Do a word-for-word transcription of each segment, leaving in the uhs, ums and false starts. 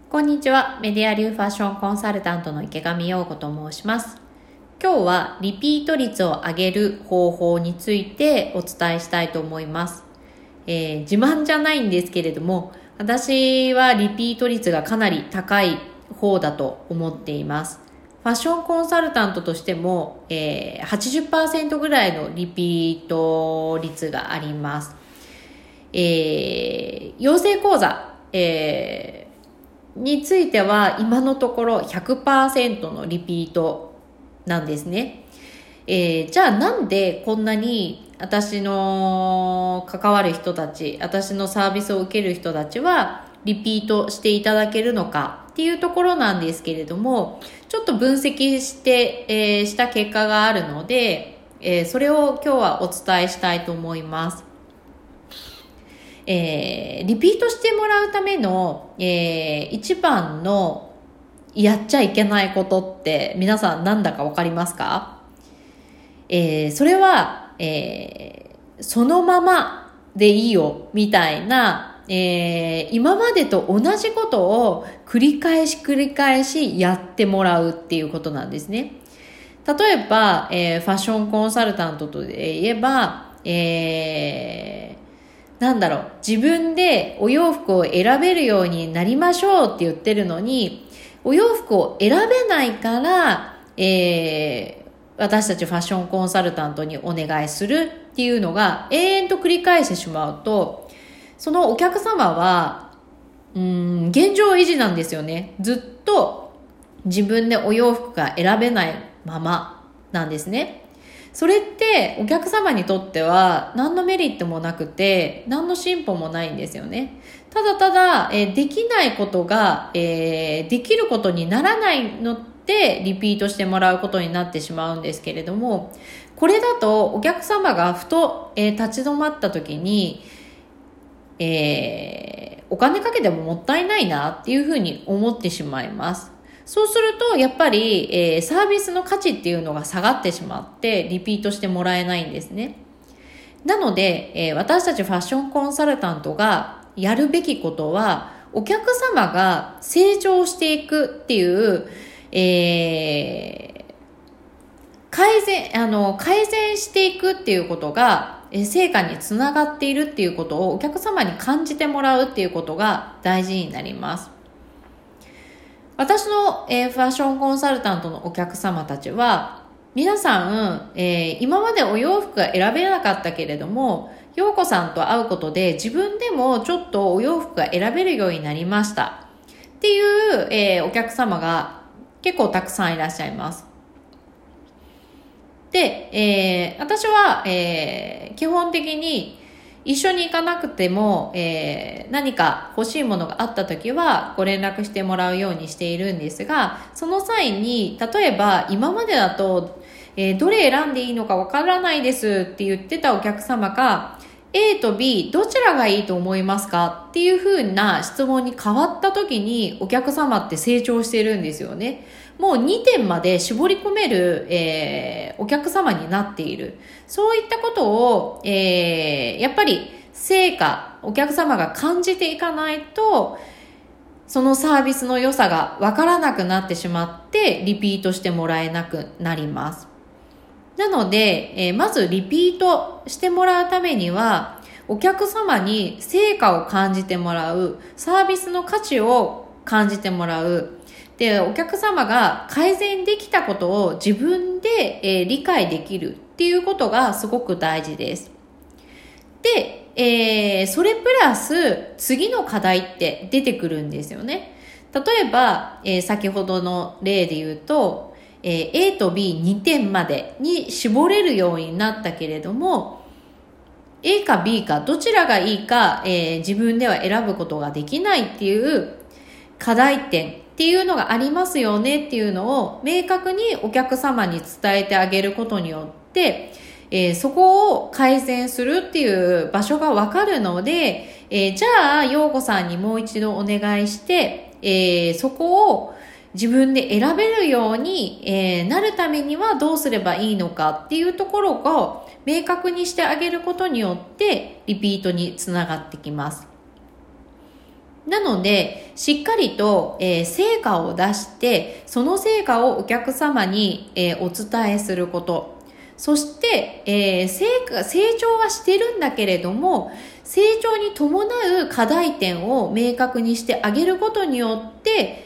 こんにちは。メディア流ファッションコンサルタントの池上陽子と申します。今日はリピート率を上げる方法についてお伝えしたいと思います。えー、自慢じゃないんですけれども、私はリピート率がかなり高い方だと思っています。ファッションコンサルタントとしても、えー、はちじゅっパーセント ぐらいのリピート率があります。えー、養成講座、えーについては今のところ ひゃくパーセント のリピートなんですね。えー、じゃあなんでこんなに私の関わる人たち、私のサービスを受ける人たちはリピートしていただけるのかっていうところなんですけれども、ちょっと分析して、えー、した結果があるので、えー、それを今日はお伝えしたいと思います。えー、リピートしてもらうための、えー、一番のやっちゃいけないことって皆さんなんだかわかりますか？えー、それは、えー、そのままでいいよみたいな、えー、今までと同じことを繰り返し繰り返しやってもらうっていうことなんですね。例えば、えー、ファッションコンサルタントとで言えば、えーなんだろう、自分でお洋服を選べるようになりましょうって言ってるのに、お洋服を選べないから、えー、私たちファッションコンサルタントにお願いするっていうのが永遠と繰り返してしまうと、そのお客様は、うーん、現状維持なんですよね。ずっと自分でお洋服が選べないままなんですね。それってお客様にとっては何のメリットもなくて何の進歩もないんですよね。ただただ、えー、できないことが、えー、できることにならないのでリピートしてもらうことになってしまうんですけれども、これだとお客様がふと、えー、立ち止まった時に、えー、お金かけてももったいないなっていうふうに思ってしまいます。そうするとやっぱり、えー、サービスの価値っていうのが下がってしまってリピートしてもらえないんですね。なので、えー、私たちファッションコンサルタントがやるべきことは、お客様が成長していくっていう、えー、改善あの改善していくっていうことが成果につながっているっていうことをお客様に感じてもらうっていうことが大事になります。私の、えー、ファッションコンサルタントのお客様たちは皆さん、えー、今までお洋服が選べなかったけれども、陽子さんと会うことで自分でもちょっとお洋服が選べるようになりましたっていう、えー、お客様が結構たくさんいらっしゃいます。で、えー、私は、えー、基本的に一緒に行かなくても、えー、何か欲しいものがあった時はご連絡してもらうようにしているんですが、その際に例えば今までだと、えー、どれ選んでいいのかわからないですって言ってたお客様が A と B どちらがいいと思いますかっていう風な質問に変わった時にお客様って成長してるんですよね。もうにてんまで絞り込める、えー、お客様になっている。そういったことを、えー、やっぱり成果、お客様が感じていかないと、そのサービスの良さがわからなくなってしまって、リピートしてもらえなくなります。なので、えー、まずリピートしてもらうためには、お客様に成果を感じてもらう、サービスの価値を感じてもらう、で、お客様が改善できたことを自分で、えー、理解できるっていうことがすごく大事です。で、えー、それプラス次の課題って出てくるんですよね。例えば、えー、先ほどの例で言うと、えー、A と ビーに 点までに絞れるようになったけれども、A か B かどちらがいいか、えー、自分では選ぶことができないっていう課題点っていうのがありますよねっていうのを明確にお客様に伝えてあげることによって、えー、そこを改善するっていう場所がわかるので、えー、じゃあ陽子さんにもう一度お願いして、えー、そこを自分で選べるように、えー、なるためにはどうすればいいのかっていうところを明確にしてあげることによってリピートにつながってきます。なのでしっかりと、えー、成果を出して、その成果をお客様に、えー、お伝えすること。そして、えー、成果、成長はしてるんだけれども、成長に伴う課題点を明確にしてあげることによって、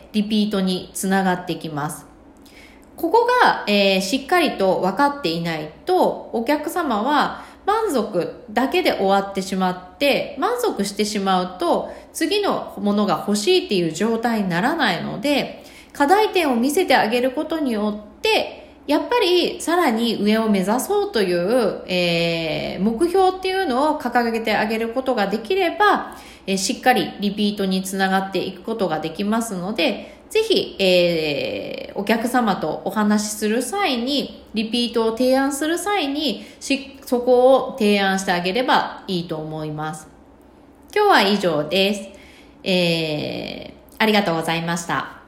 リピートにつながってきます。ここが、えー、しっかりと分かっていないと、お客様は満足だけで終わってしまって、満足してしまうと、次のものが欲しいっていう状態にならないので、課題点を見せてあげることによって、やっぱりさらに上を目指そうという、えー、目標っていうのを掲げてあげることができれば、えー、しっかりリピートにつながっていくことができますので、ぜひ、えー、お客様とお話しする際に、リピートを提案する際に、し、そこを提案してあげればいいと思います。今日は以上です。えー、ありがとうございました。